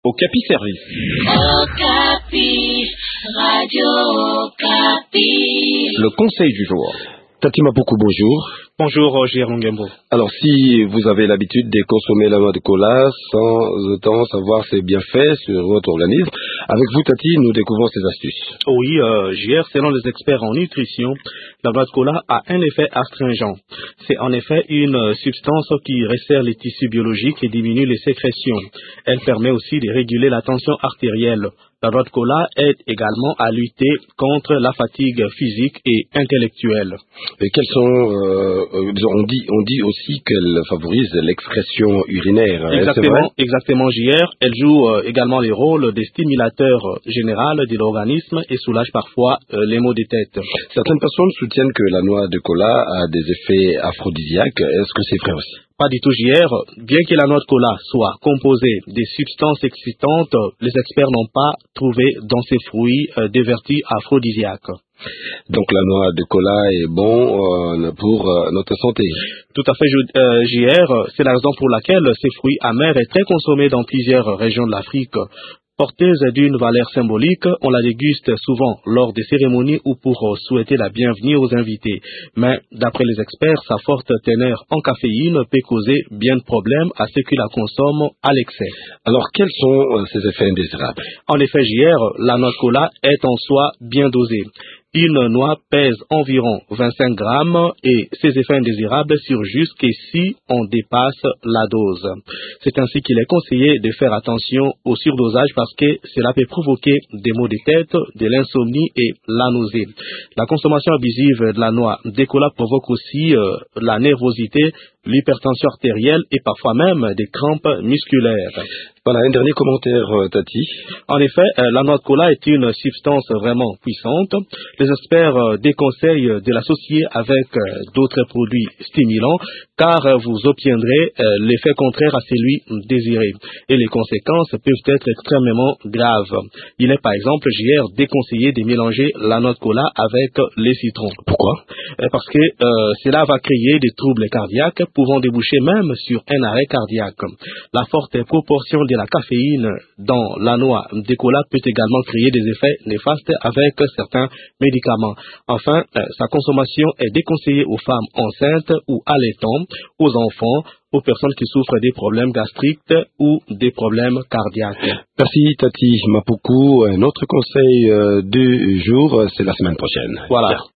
Okapi Service. Okapi, Radio Okapi. Le conseil du jour. Tati Mapoko, bonjour. Bonjour, Roger Longembo. Alors, si vous avez l'habitude de consommer la noix de cola sans autant savoir ses bienfaits sur votre organisme, avec vous, Tati, nous découvrons ces astuces. Oui, JR, selon les experts en nutrition, la noix de cola a un effet astringent. C'est en effet une substance qui resserre les tissus biologiques et diminue les sécrétions. Elle permet aussi de réguler la tension artérielle. La noix de cola aide également à lutter contre la fatigue physique et intellectuelle. Et quels sont, on dit aussi qu'elle favorise l'excrétion urinaire. Exactement, JR. Elle joue également les rôles des stimulateurs généraux de l'organisme et soulage parfois les maux de tête. Certaines personnes soutiennent que la noix de cola a des effets aphrodisiaques. Est-ce que c'est vrai aussi? Pas du tout, JR. Bien que la noix de cola soit composée des substances excitantes, les experts n'ont pas trouvé dans ces fruits des vertus aphrodisiaques. Donc la noix de cola est bon pour notre santé. Tout à fait, JR. C'est la raison pour laquelle ces fruits amers est très consommé dans plusieurs régions de l'Afrique. Porteuse d'une valeur symbolique, on la déguste souvent lors des cérémonies ou pour souhaiter la bienvenue aux invités. Mais d'après les experts, sa forte teneur en caféine peut causer bien de problèmes à ceux qui la consomment à l'excès. Alors quels sont ces effets indésirables? En effet, JR, la noix de cola est en soi bien dosée. Une noix pèse environ 25 grammes et ses effets indésirables surjusent que si on dépasse la dose. C'est ainsi qu'il est conseillé de faire attention au surdosage parce que cela peut provoquer des maux de tête, de l'insomnie et la nausée. La consommation abusive de la noix de cola provoque aussi la nervosité, l'hypertension artérielle et parfois même des crampes musculaires. Voilà, un dernier commentaire, Tati. En effet, la noix de cola est une substance vraiment puissante. Les experts déconseillent de l'associer avec d'autres produits stimulants car vous obtiendrez l'effet contraire à celui désiré. Et les conséquences peuvent être extrêmement graves. Il est par exemple, JR, déconseillé de mélanger la noix de cola avec les citrons. Pourquoi? Parce que cela va créer des troubles cardiaques pouvant déboucher même sur un arrêt cardiaque. La forte proportion de la caféine dans la noix de cola peut également créer des effets néfastes avec certains médicaments. Enfin, sa consommation est déconseillée aux femmes enceintes ou allaitantes, aux enfants, aux personnes qui souffrent des problèmes gastriques ou des problèmes cardiaques. Merci Tati Mapoko. Un autre conseil du jour, c'est la semaine prochaine. Voilà.